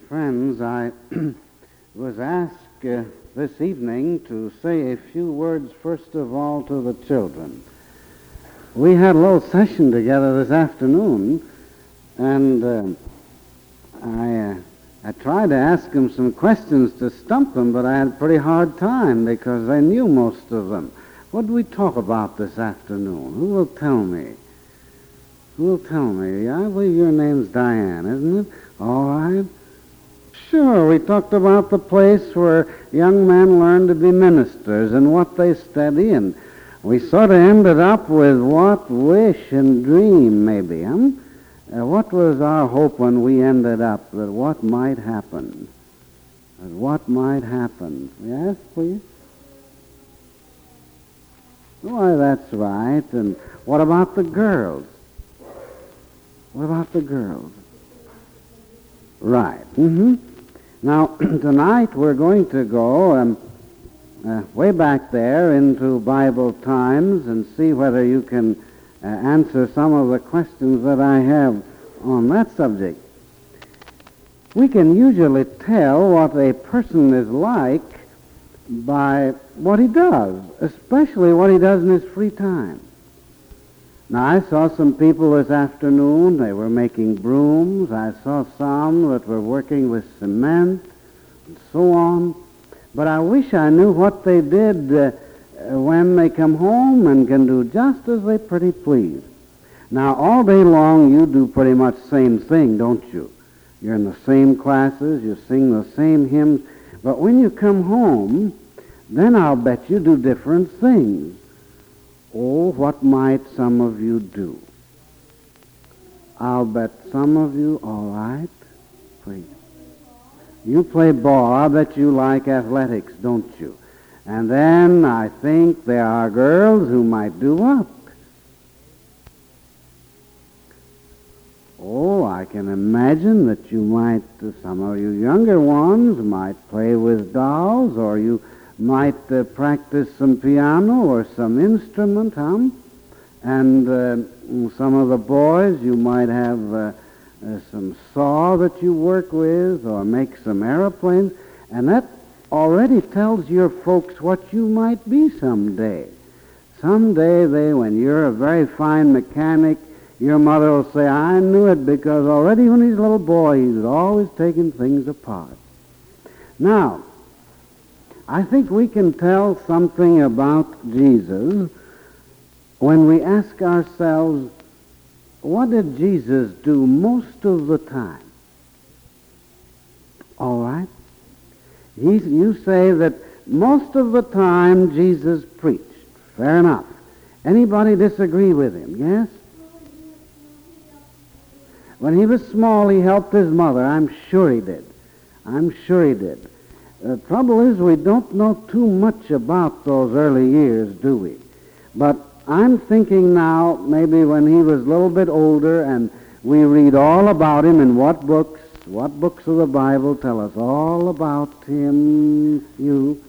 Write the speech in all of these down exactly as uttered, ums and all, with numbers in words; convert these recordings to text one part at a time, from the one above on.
Friends, I was asked uh, this evening to say a few words, first of all, to the children. We had a little session together this afternoon, and uh, I, uh, I tried to ask them some questions to stump them, but I had a pretty hard time because I knew most of them. What did we talk about this afternoon? Who will tell me? Who will tell me? I believe your name's Diane, isn't it? All right. Sure, we talked about the place where young men learn to be ministers and what they study, and we sort of ended up with what wish and dream, maybe, huh? Uh, what was our hope when we ended up that what might happen? That what might happen? Yes, please? Why, that's right. And what about the girls? What about the girls? Right. Mm-hmm. Now, tonight we're going to go um, uh, way back there into Bible times and see whether you can uh, answer some of the questions that I have on that subject. We can usually tell what a person is like by what he does, especially what he does in his free time. Now, I saw some people this afternoon. They were making brooms. I saw some that were working with cement and so on. But I wish I knew what they did uh, when they come home and can do just as they pretty please. Now, all day long, you do pretty much the same thing, don't you? You're in the same classes. You sing the same hymns. But when you come home, then I'll bet you do different things. Oh, what might some of you do? I'll bet some of you, all right, please. You play ball. I'll bet you like athletics, don't you? And then I think there are girls who might do what? Oh, I can imagine that you might, some of you younger ones might play with dolls, or you might uh, practice some piano or some instrument, huh? And uh, some of the boys, you might have uh, uh, some saw that you work with or make some aeroplanes, and that already tells your folks what you might be someday. Someday, they, when you're a very fine mechanic, your mother will say, I knew it, because already when he's a little boy, he's always taking things apart. Now, I think we can tell something about Jesus when we ask ourselves, what did Jesus do most of the time? All right? He's, you say that most of the time Jesus preached. Fair enough. Anybody disagree with him? Yes? When he was small, he helped his mother. I'm sure he did. I'm sure he did. The trouble is we don't know too much about those early years, do we? But I'm thinking now maybe when he was a little bit older and we read all about him in what books, what books of the Bible tell us all about him, you.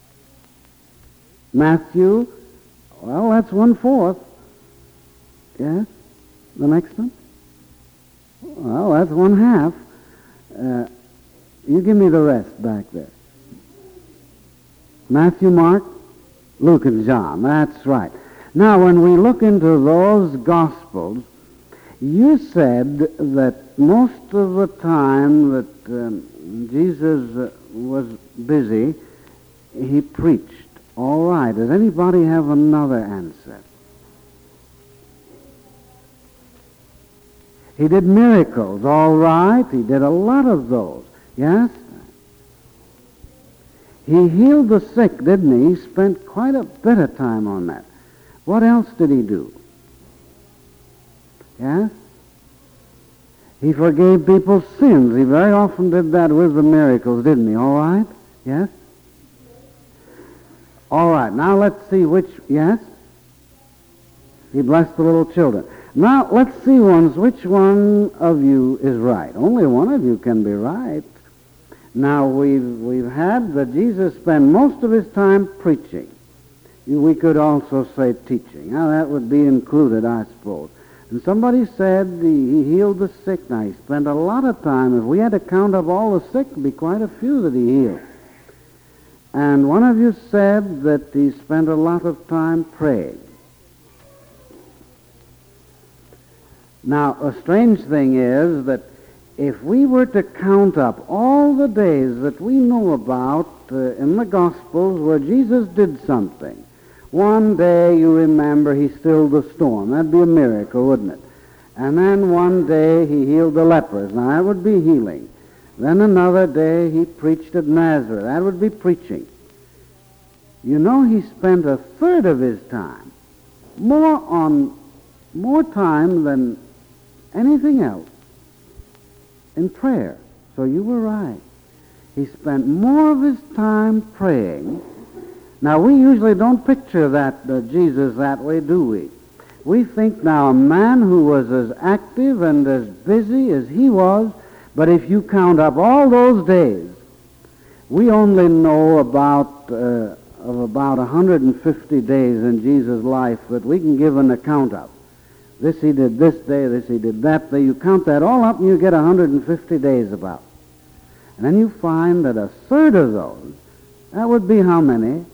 Matthew, well, that's one-fourth. Yes? The next one? Well, that's one-half. Uh, you give me the rest back there. Matthew, Mark, Luke, and John. That's right. Now, when we look into those Gospels, you said that most of the time that um, Jesus uh, was busy, he preached. All right. Does anybody have another answer? He did miracles. All right. He did a lot of those. Yes? He healed the sick, didn't he? He spent quite a bit of time on that. What else did he do? Yes? He forgave people's sins. He very often did that with the miracles, didn't he? All right? Yes? All right. Now let's see which... Yes? He blessed the little children. Now let's see ones. Which one of you is right? Only one of you can be right. Now, we've, we've had that Jesus spent most of his time preaching. We could also say teaching. Now, that would be included, I suppose. And somebody said he healed the sick. Now, he spent a lot of time. If we had to count up all the sick, it'd be quite a few that he healed. And one of you said that he spent a lot of time praying. Now, a strange thing is that if we were to count up all the days that we know about uh, in the Gospels where Jesus did something, one day, you remember, he stilled the storm. That'd be a miracle, wouldn't it? And then one day he healed the lepers. Now, that would be healing. Then another day he preached at Nazareth. That would be preaching. You know, he spent a third of his time, more on, more time than anything else, in prayer. So you were right. He spent more of his time praying. Now, we usually don't picture that uh, Jesus that way, do we? We think now a man who was as active and as busy as he was, but if you count up all those days, we only know about uh, of about one hundred fifty days in Jesus' life that we can give an account of. This he did this day, this he did that day. You count that all up and you get one hundred fifty days about. And then you find that a third of those, that would be how many?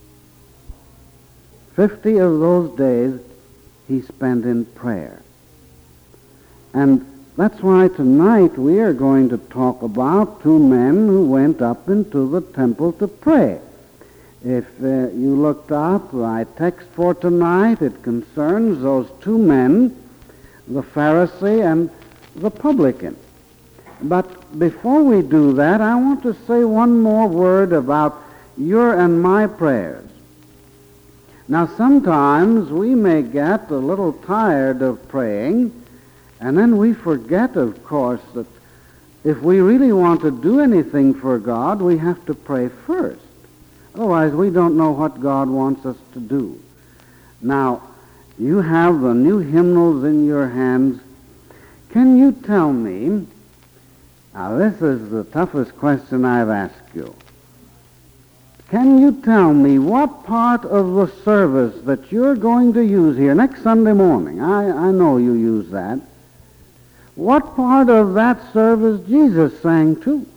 Fifty of those days he spent in prayer. And that's why tonight we are going to talk about two men who went up into the temple to pray. If uh, you looked up my text for tonight, it concerns those two men, the Pharisee and the publican. But before we do that, I want to say one more word about your and my prayers. Now, sometimes we may get a little tired of praying, and then we forget, of course, that if we really want to do anything for God, we have to pray first. Otherwise, we don't know what God wants us to do. Now, you have the new hymnals in your hands. Can you tell me, now this is the toughest question I've asked you. Can you tell me what part of the service that you're going to use here next Sunday morning? I, I know you use that. What part of that service Jesus sang too?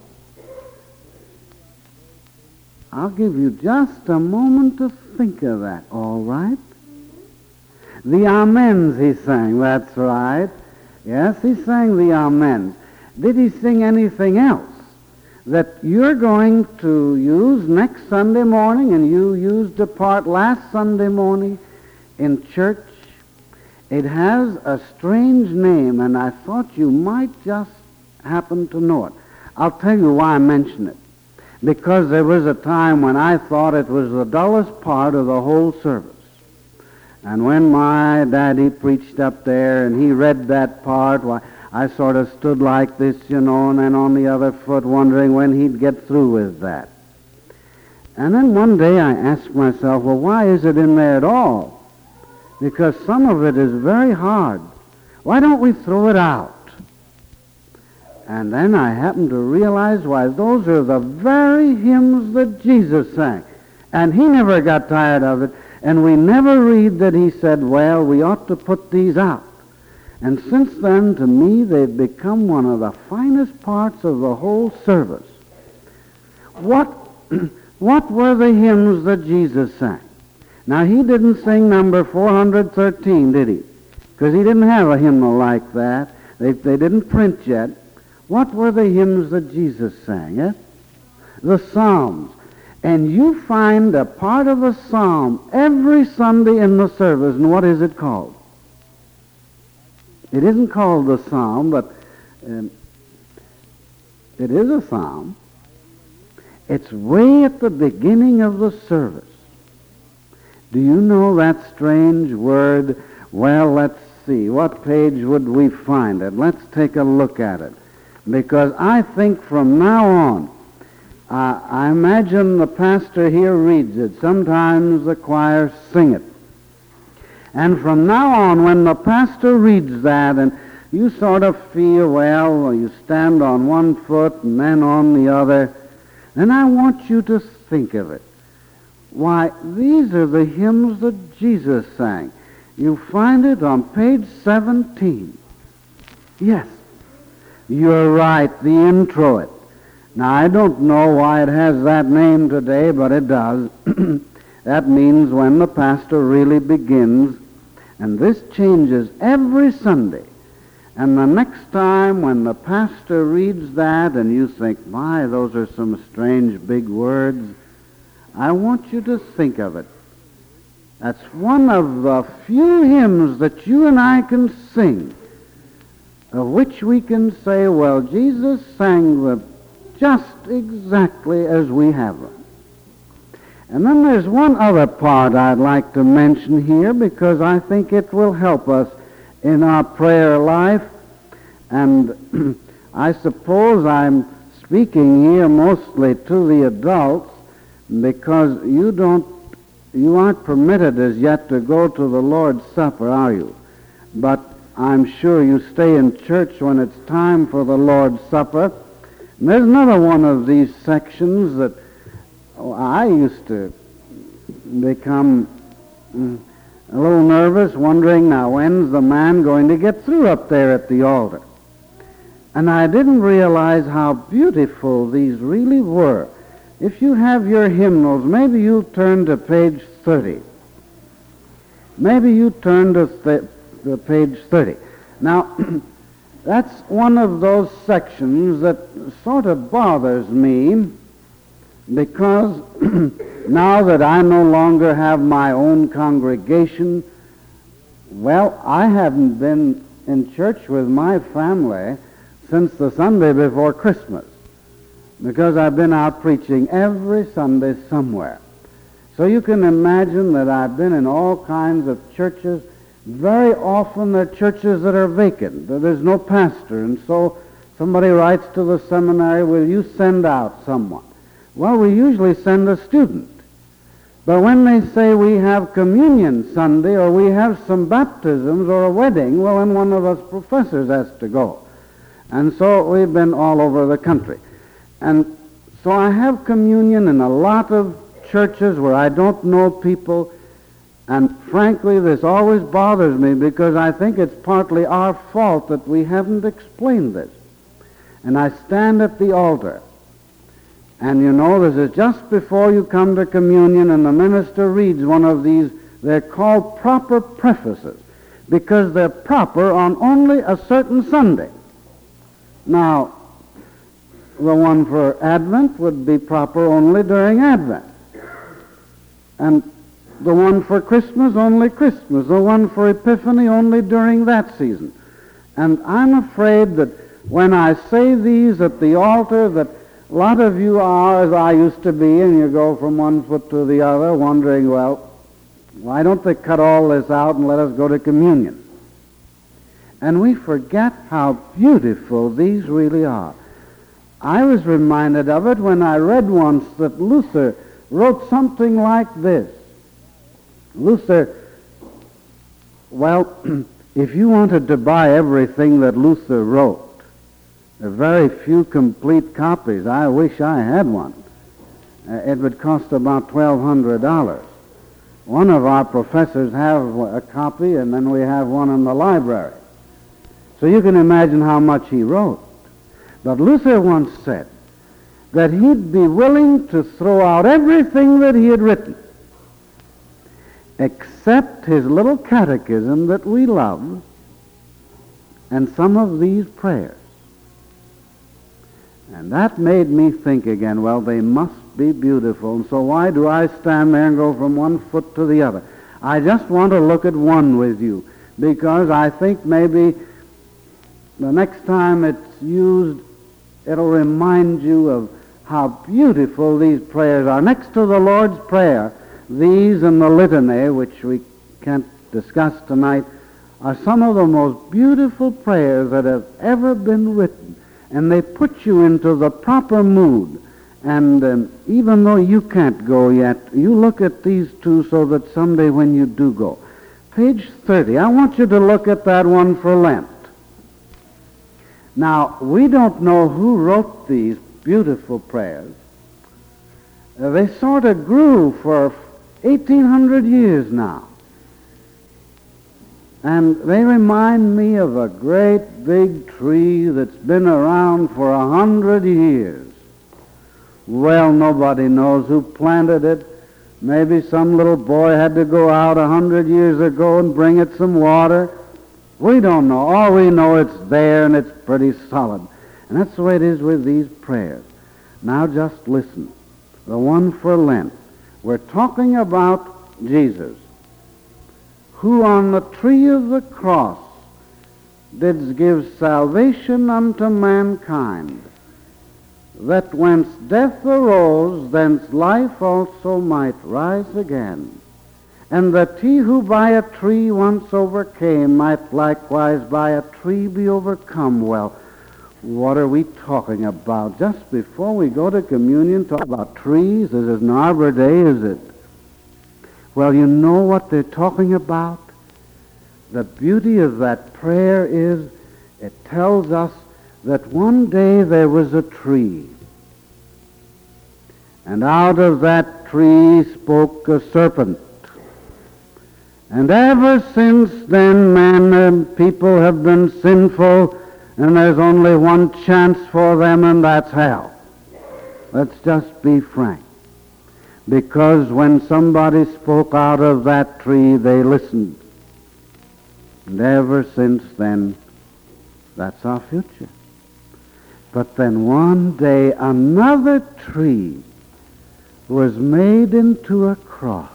I'll give you just a moment to think of that, all right? The Amens he sang, that's right. Yes, he sang the Amens. Did he sing anything else that you're going to use next Sunday morning and you used a part last Sunday morning in church? It has a strange name, and I thought you might just happen to know it. I'll tell you why I mention it. Because there was a time when I thought it was the dullest part of the whole service. And when my daddy preached up there and he read that part, why, I sort of stood like this, you know, and then on the other foot wondering when he'd get through with that. And then one day I asked myself, well, why is it in there at all? Because some of it is very hard. Why don't we throw it out? And then I happened to realize why those are the very hymns that Jesus sang. And he never got tired of it. And we never read that he said, well, we ought to put these out. And since then, to me, they've become one of the finest parts of the whole service. What, what were the hymns that Jesus sang? Now, he didn't sing number four hundred thirteen, did he? Because he didn't have a hymnal like that. They, they didn't print yet. What were the hymns that Jesus sang? Yes? The Psalms. And you find a part of a psalm every Sunday in the service, and what is it called? It isn't called the psalm, but um, it is a psalm. It's way at the beginning of the service. Do you know that strange word? Well, let's see. What page would we find it? Let's take a look at it. Because I think from now on, uh, I imagine the pastor here reads it. Sometimes the choir sing it. And from now on, when the pastor reads that, and you sort of feel, well, you stand on one foot and then on the other, then I want you to think of it. Why, these are the hymns that Jesus sang. You find it on page seventeen. Yes, you're right, the introit. Now, I don't know why it has that name today, but it does. That means when the pastor really begins, and this changes every Sunday. And the next time when the pastor reads that and you think, my, those are some strange big words, I want you to think of it. That's one of the few hymns that you and I can sing, of which we can say, well, Jesus sang them just exactly as we have them. And then there's one other part I'd like to mention here, because I think it will help us in our prayer life. And I suppose I'm speaking here mostly to the adults, because you don't, you aren't permitted as yet to go to the Lord's Supper, are you? But I'm sure you stay in church when it's time for the Lord's Supper. And there's another one of these sections that oh, I used to become mm, a little nervous, wondering, now when's the man going to get through up there at the altar? And I didn't realize how beautiful these really were. If you have your hymnals, maybe you'll turn to page thirty. Maybe you turn to, th- to page thirty. Now, that's one of those sections that sort of bothers me, because now that I no longer have my own congregation, well, I haven't been in church with my family since the Sunday before Christmas, because I've been out preaching every Sunday somewhere. So you can imagine that I've been in all kinds of churches. Very often they're churches that are vacant, that there's no pastor, and so somebody writes to the seminary, will you send out someone? Well, we usually send a student. But when they say we have communion Sunday, or we have some baptisms or a wedding, well, then one of us professors has to go. And so we've been all over the country. And so I have communion in a lot of churches where I don't know people, and frankly, this always bothers me, because I think it's partly our fault that we haven't explained this. And I stand at the altar, and you know, this is just before you come to communion, and the minister reads one of these. They're called proper prefaces, because they're proper on only a certain Sunday. Now, the one for Advent would be proper only during Advent. And the one for Christmas, only Christmas. The one for Epiphany, only during that season. And I'm afraid that when I say these at the altar, that a lot of you are, as I used to be, and you go from one foot to the other, wondering, well, why don't they cut all this out and let us go to communion? And we forget how beautiful these really are. I was reminded of it when I read once that Luther wrote something like this. Luther, well, if you wanted to buy everything that Luther wrote, there are very few complete copies. I wish I had one. Uh, it would cost about twelve hundred dollars. One of our professors have a copy, and then we have one in the library. So you can imagine how much he wrote. But Luther once said that he'd be willing to throw out everything that he had written, except his little catechism that we love, and some of these prayers. And that made me think again, well, they must be beautiful, and so why do I stand there and go from one foot to the other? I just want to look at one with you, because I think maybe the next time it's used, it'll remind you of how beautiful these prayers are. Next to the Lord's Prayer, these and the Litany, which we can't discuss tonight, are some of the most beautiful prayers that have ever been written. And they put you into the proper mood. And um, even though you can't go yet, you look at these two so that someday when you do go. Page thirty, I want you to look at that one for Lent. Now, we don't know who wrote these beautiful prayers. Uh, they sort of grew for eighteen hundred years now. And they remind me of a great big tree that's been around for a hundred years. Well, nobody knows who planted it. Maybe some little boy had to go out a hundred years ago and bring it some water. We don't know. All we know, it's there and it's pretty solid. And that's the way it is with these prayers. Now just listen. The one for Lent. We're talking about Jesus, who on the tree of the cross did give salvation unto mankind, that whence death arose, thence life also might rise again, and that he who by a tree once overcame might likewise by a tree be overcome. Well, what are we talking about? Just before we go to communion, talk about trees? This isn't Arbor Day, is it? Well, you know what they're talking about? The beauty of that prayer is it tells us that one day there was a tree, and out of that tree spoke a serpent. And ever since then, man and people have been sinful, and there's only one chance for them, and that's hell. Let's just be frank. Because when somebody spoke out of that tree, they listened. And ever since then, that's our future. But then one day, another tree was made into a cross.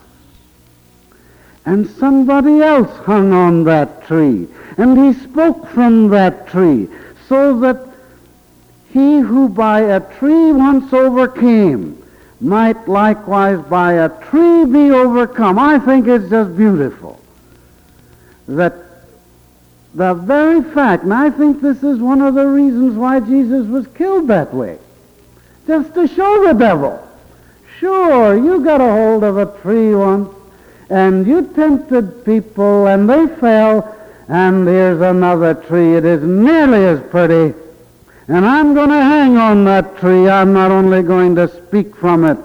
And somebody else hung on that tree. And he spoke from that tree. So that he who by a tree once overcame might likewise by a tree be overcome. I think it's just beautiful. That the very fact, and I think this is one of the reasons why Jesus was killed that way, just to show the devil, sure, you got a hold of a tree once, and you tempted people, and they fell, and here's another tree. It is nearly as pretty, and I'm going to hang on that tree. I'm not only going to speak from it,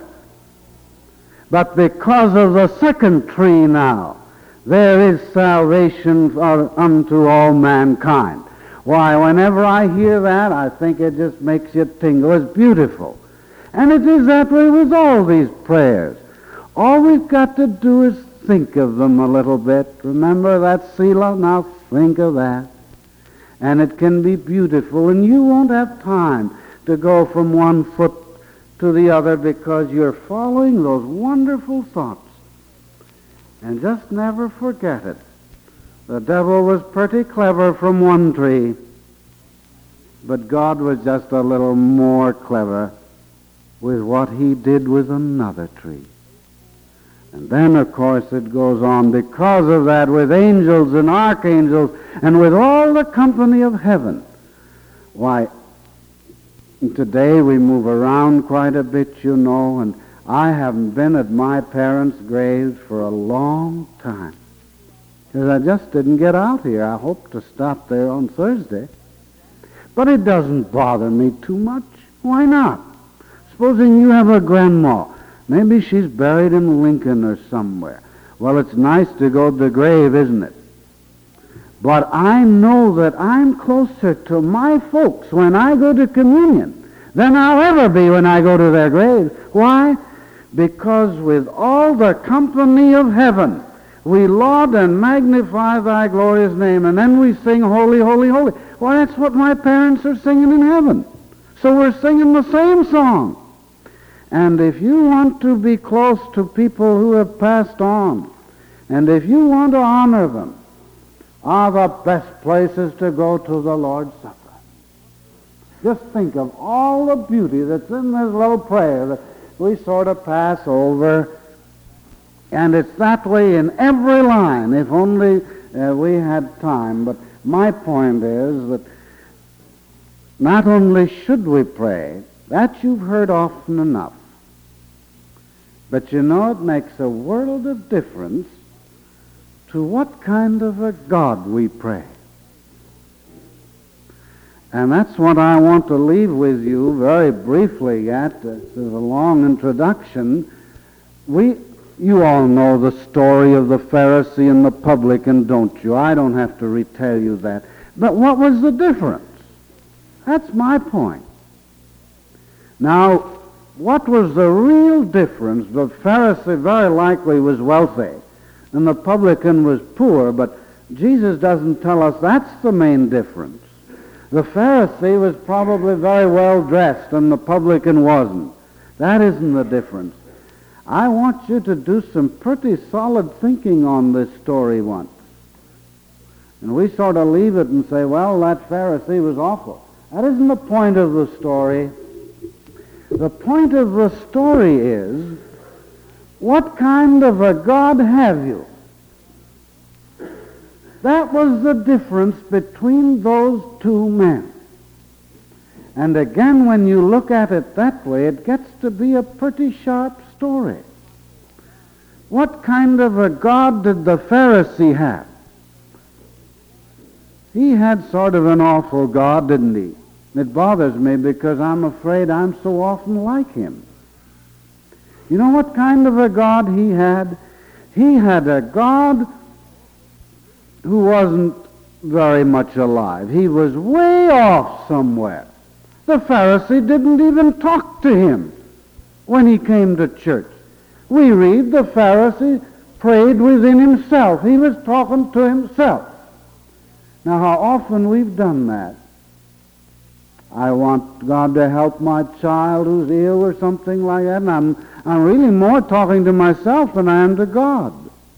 but because of the second tree now, there is salvation unto all mankind. Why, whenever I hear that, I think it just makes you tingle. It's beautiful. And it is that way with all these prayers. All we've got to do is think of them a little bit. Remember that Selah? Now think of that. And it can be beautiful, and you won't have time to go from one foot to the other because you're following those wonderful thoughts. And just never forget it. The devil was pretty clever from one tree, but God was just a little more clever with what he did with another tree. And then, of course, it goes on because of that with angels and archangels and with all the company of heaven. Why, today we move around quite a bit, you know, and I haven't been at my parents' graves for a long time because I just didn't get out here. I hope to stop there on Thursday. But it doesn't bother me too much. Why not? Supposing you have a grandma. Maybe she's buried in Lincoln or somewhere. Well, it's nice to go to the grave, isn't it? But I know that I'm closer to my folks when I go to communion than I'll ever be when I go to their graves. Why? Because with all the company of heaven, we laud and magnify thy glorious name, and then we sing, holy, holy, holy. Why, that's what my parents are singing in heaven. So we're singing the same song. And if you want to be close to people who have passed on, and if you want to honor them, are the best places to go to the Lord's Supper. Just think of all the beauty that's in this little prayer that we sort of pass over. And it's that way in every line, if only uh, we had time. But my point is that not only should we pray, that you've heard often enough, but you know it makes a world of difference to what kind of a God we pray. And that's what I want to leave with you very briefly yet. This is a long introduction. We, You all know the story of the Pharisee and the publican, don't you? I don't have to retell you that. But what was the difference? That's my point. Now, what was the real difference? The Pharisee very likely was wealthy, and the publican was poor, but Jesus doesn't tell us that's the main difference. The Pharisee was probably very well dressed, and the publican wasn't. That isn't the difference. I want you to do some pretty solid thinking on this story once. And we sort of leave it and say, well, that Pharisee was awful. That isn't the point of the story. The point of the story is, what kind of a God have you? That was the difference between those two men. And again, when you look at it that way, it gets to be a pretty sharp story. What kind of a God did the Pharisee have? He had sort of an awful God, didn't he? It bothers me because I'm afraid I'm so often like him. You know what kind of a God he had? He had a God who wasn't very much alive. He was way off somewhere. The Pharisee didn't even talk to him when he came to church. We read the Pharisee prayed within himself. He was talking to himself. Now, how often we've done that. I want God to help my child who's ill or something like that, and I'm, I'm really more talking to myself than I am to God.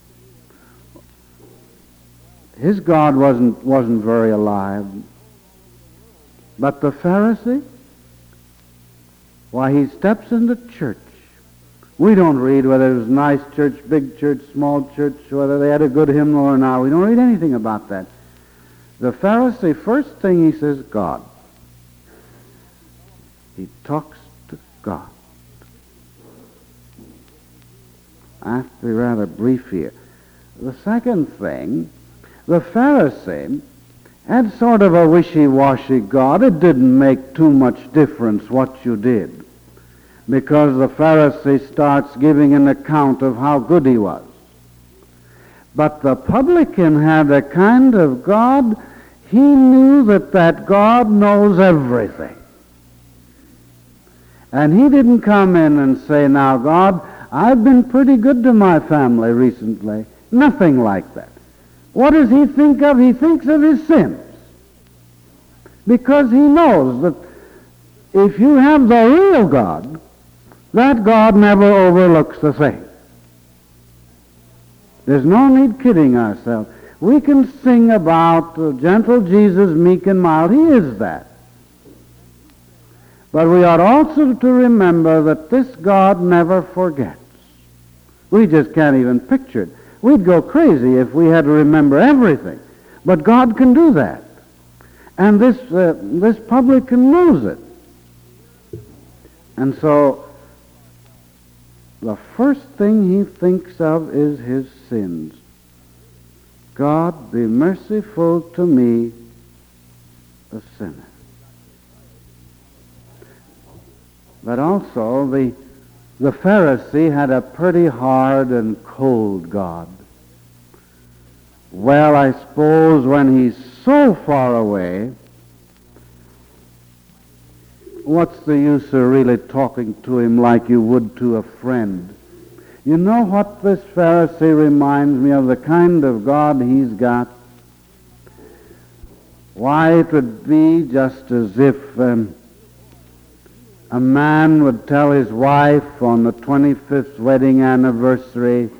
His God wasn't, wasn't very alive. But the Pharisee, why, he steps into church. We don't read whether it was a nice church, big church, small church, whether they had a good hymnal or not. We don't read anything about that. The Pharisee, first thing he says, God. He talks to God. I have to be rather brief here. The second thing, the Pharisee had sort of a wishy-washy God. It didn't make too much difference what you did, because the Pharisee starts giving an account of how good he was. But the publican had a kind of God, he knew that that God knows everything. And he didn't come in and say, now, God, I've been pretty good to my family recently. Nothing like that. What does he think of? He thinks of his sins. Because he knows that if you have the real God, that God never overlooks the thing. There's no need kidding ourselves. We can sing about uh, gentle Jesus, meek and mild. He is that. But we ought also to remember that this God never forgets. We just can't even picture it. We'd go crazy if we had to remember everything. But God can do that. And this, uh, this publican knows it. And so, the first thing he thinks of is his sins. God, be merciful to me, a sinner. But also, the, the Pharisee had a pretty hard and cold God. Well, I suppose when he's so far away, what's the use of really talking to him like you would to a friend? You know what this Pharisee reminds me of, the kind of God he's got? Why, it would be just as if um, a man would tell his wife on the twenty-fifth wedding anniversary,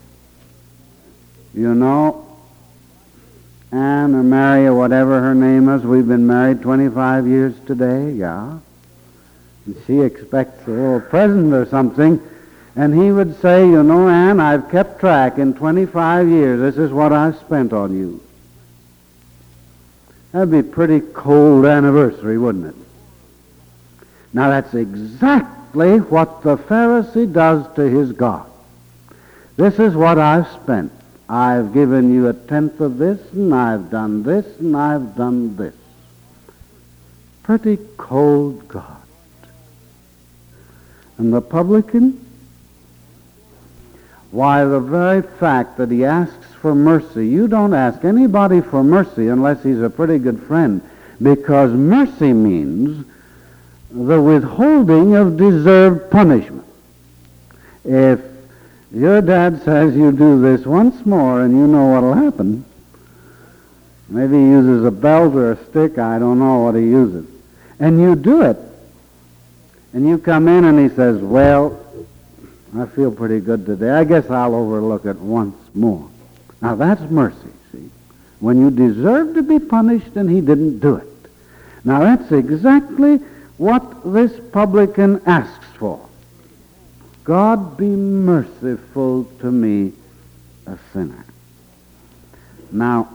you know, Anne or Mary or whatever her name is, we've been married twenty-five years today, yeah. And she expects a little present or something, and he would say, you know, Anne, I've kept track in twenty-five years. This is what I've spent on you. That'd be a pretty cold anniversary, wouldn't it? Now, that's exactly what the Pharisee does to his God. This is what I've spent. I've given you a tenth of this, and I've done this, and I've done this. Pretty cold God. And the publican? Why, the very fact that he asks for mercy. You don't ask anybody for mercy unless he's a pretty good friend, because mercy means the withholding of deserved punishment. If your dad says you do this once more and you know what'll happen, maybe he uses a belt or a stick, I don't know what he uses, and you do it, and you come in and he says, well, I feel pretty good today. I guess I'll overlook it once more. Now that's mercy, see? When you deserve to be punished and he didn't do it. Now that's exactly what this publican asks for. God, be merciful to me, a sinner. Now,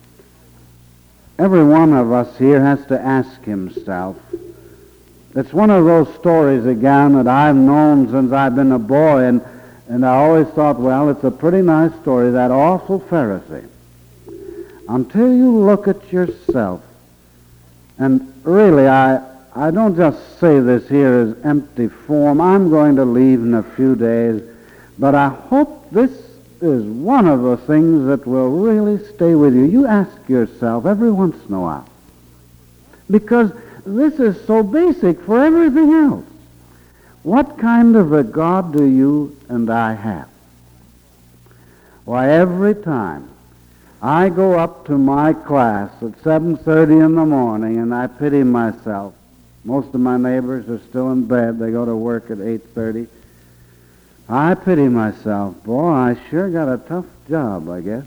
every one of us here has to ask himself. It's one of those stories, again, that I've known since I've been a boy, and, and I always thought, well, it's a pretty nice story, that awful Pharisee. Until you look at yourself, and really, I, I don't just say this here as empty form. I'm going to leave in a few days, but I hope this is one of the things that will really stay with you. You ask yourself every once in a while, because this is so basic for everything else. What kind of a God do you and I have? Why, every time I go up to my class at seven thirty in the morning and I pity myself. Most of my neighbors are still in bed. They go to work at eight thirty. I pity myself. Boy, I sure got a tough job, I guess.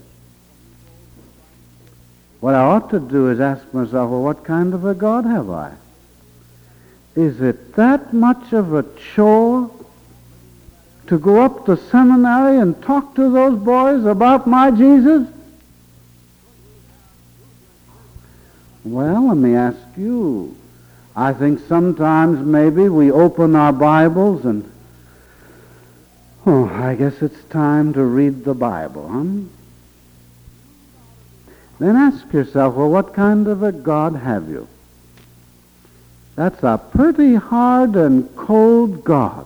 What I ought to do is ask myself, well, what kind of a God have I? Is it that much of a chore to go up to seminary and talk to those boys about my Jesus? Well, let me ask you. I think sometimes maybe we open our Bibles and, oh, I guess it's time to read the Bible, huh? Then ask yourself, well, what kind of a God have you? That's a pretty hard and cold God,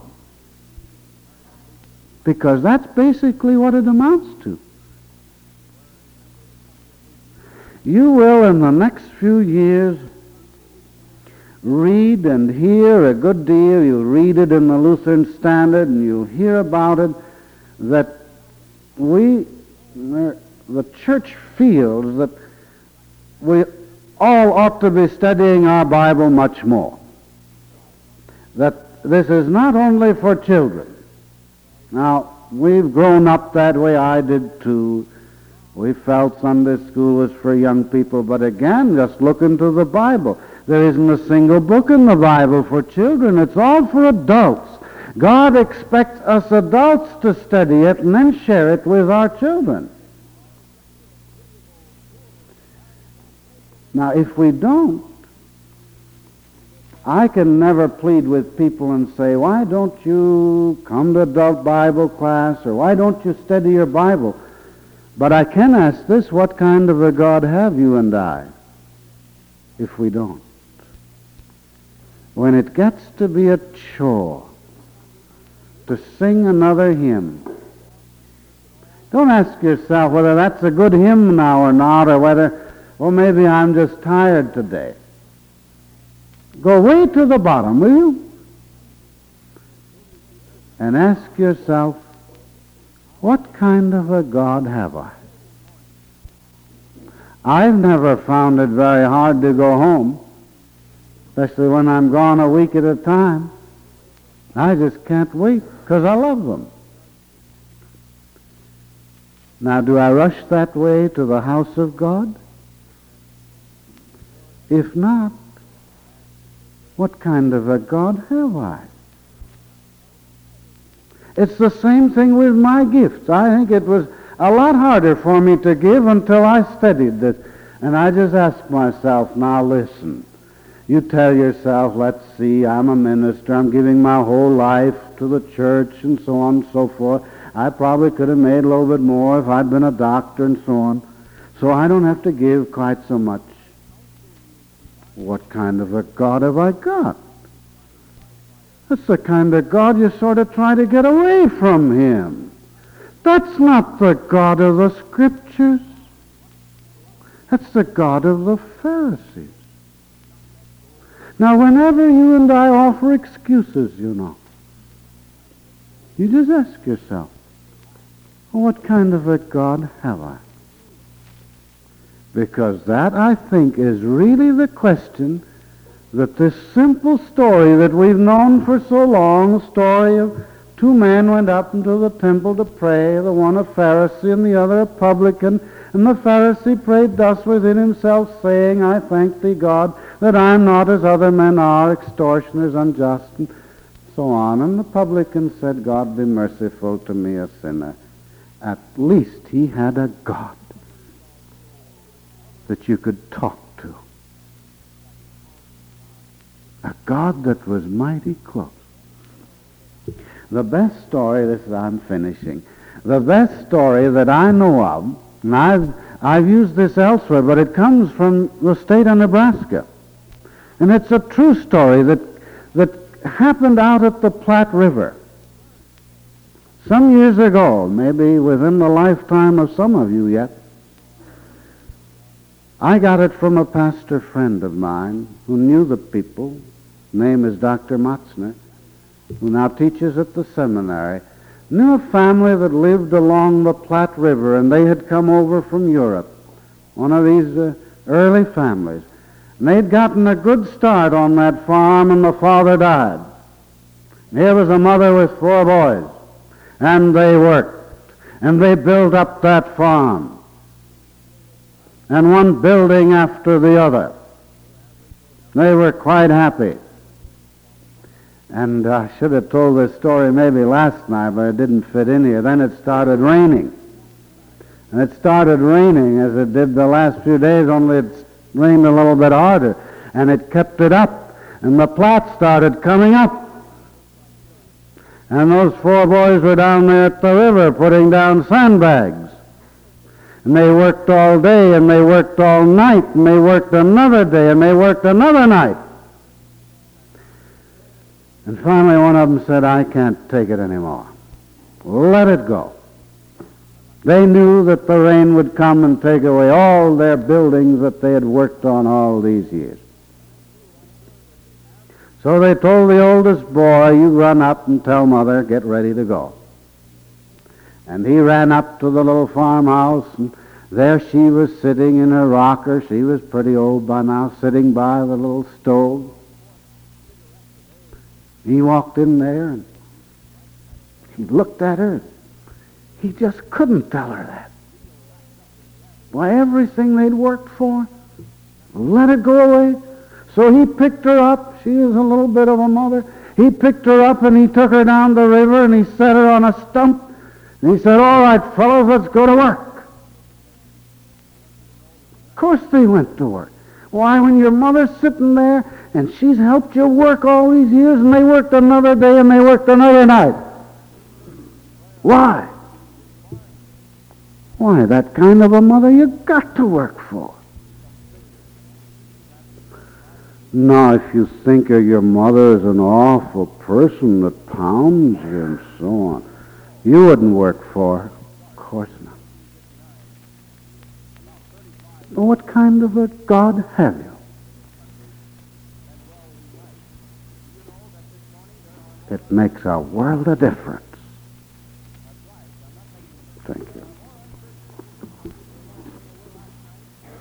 because that's basically what it amounts to. You will, in the next few years, read and hear a good deal. You'll read it in the Lutheran Standard, and you'll hear about it, that we, the church feels that we all ought to be studying our Bible much more. That this is not only for children. Now, we've grown up that way. I did too. We felt Sunday school was for young people, but again, just look into the Bible. There isn't a single book in the Bible for children. It's all for adults. God expects us adults to study it and then share it with our children. Now, if we don't, I can never plead with people and say, why don't you come to adult Bible class, or why don't you study your Bible? But I can ask this, what kind of a God have you and I if we don't? When it gets to be a chore to sing another hymn, don't ask yourself whether that's a good hymn now or not, or whether, well, maybe I'm just tired today. Go way to the bottom, will you? And ask yourself, what kind of a God have I? I've never found it very hard to go home, especially when I'm gone a week at a time. I just can't wait because I love them. Now, do I rush that way to the house of God? If not, what kind of a God have I? It's the same thing with my gifts. I think it was a lot harder for me to give until I studied this. And I just asked myself, now listen, you tell yourself, let's see, I'm a minister, I'm giving my whole life to the church and so on and so forth. I probably could have made a little bit more if I'd been a doctor and so on. So I don't have to give quite so much. What kind of a God have I got? That's the kind of God you sort of try to get away from him. That's not the God of the Scriptures. That's the God of the Pharisees. Now, whenever you and I offer excuses, you know, you just ask yourself, well, what kind of a God have I? Because that, I think, is really the question that this simple story that we've known for so long, the story of two men went up into the temple to pray, the one a Pharisee and the other a publican, and the Pharisee prayed thus within himself, saying, I thank thee, God, that I am not as other men are, extortioners, unjust, and so on. And the publican said, God, be merciful to me, a sinner. At least he had a God that you could talk to. A God that was mighty close. The best story, this is, I'm finishing, the best story that I know of, and I've, I've used this elsewhere, but it comes from the state of Nebraska. And it's a true story that, that happened out at the Platte River. Some years ago, maybe within the lifetime of some of you yet, I got it from a pastor friend of mine who knew the people. His name is Doctor Motzner, who now teaches at the seminary. Knew a family that lived along the Platte River, and they had come over from Europe, one of these uh, early families. And they'd gotten a good start on that farm, and the father died. And here was a mother with four boys, and they worked, and they built up that farm, and one building after the other. They were quite happy. And I should have told this story maybe last night, but it didn't fit in here. Then it started raining. And it started raining as it did the last few days, only it rained a little bit harder. And it kept it up. And the Platte started coming up. And those four boys were down there at the river putting down sandbags. And they worked all day, and they worked all night, and they worked another day, and they worked another night. And finally one of them said, I can't take it anymore. Let it go. They knew that the rain would come and take away all their buildings that they had worked on all these years. So they told the oldest boy, you run up and tell Mother, get ready to go. And he ran up to the little farmhouse, and there she was sitting in her rocker. She was pretty old by now, sitting by the little stove. He walked in there, and he looked at her. He just couldn't tell her that. Why, everything they'd worked for, let it go away. So he picked her up. She was a little bit of a mother. He picked her up, and he took her down the river, and he set her on a stump. And he said, all right, fellows, let's go to work. Of course they went to work. Why, when your mother's sitting there, and she's helped you work all these years, and they worked another day, and they worked another night. Why? Why, that kind of a mother you've got to work for. Now, if you think of your mother as an awful person that pounds you and so on, you wouldn't work for her. Of course not. But what kind of a God have you? It makes a world of difference.